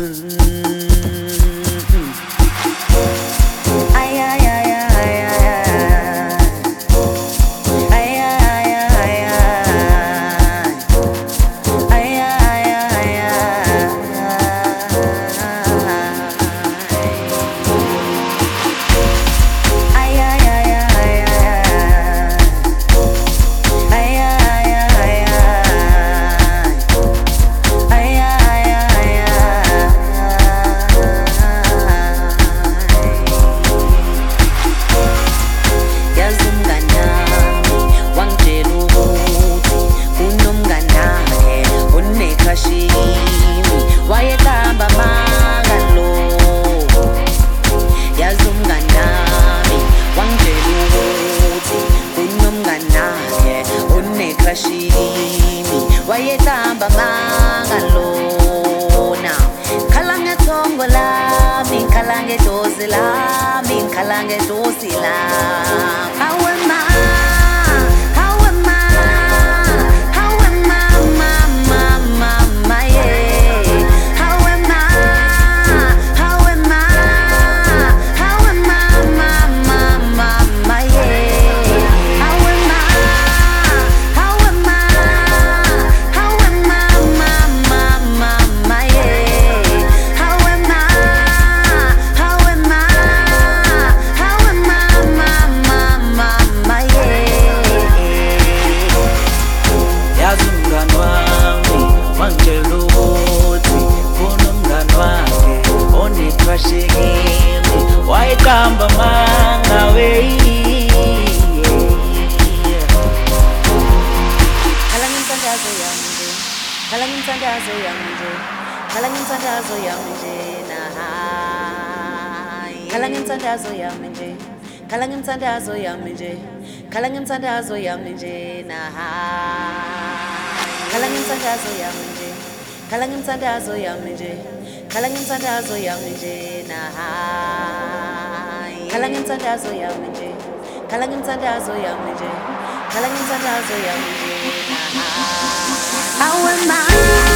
Wayetamba mangalona khalange thongo lami khalange dosi lami khalange dosi lami awe ma Wayetamba mangawe Khalangin tandazo yamje Khalangin tandazo yamje Khalangin tandazo yamje na Khalangin tandazo yamje Khalangin tandazo yamje Khalangin tandazo yamje na Khalangin tandazo yamje Khalangin tandazo yamje Khalangin tandazo yamje na Khalangin tandazo yamje Khalangin tandazo yamje Khalangin tandazo yamje na awe ma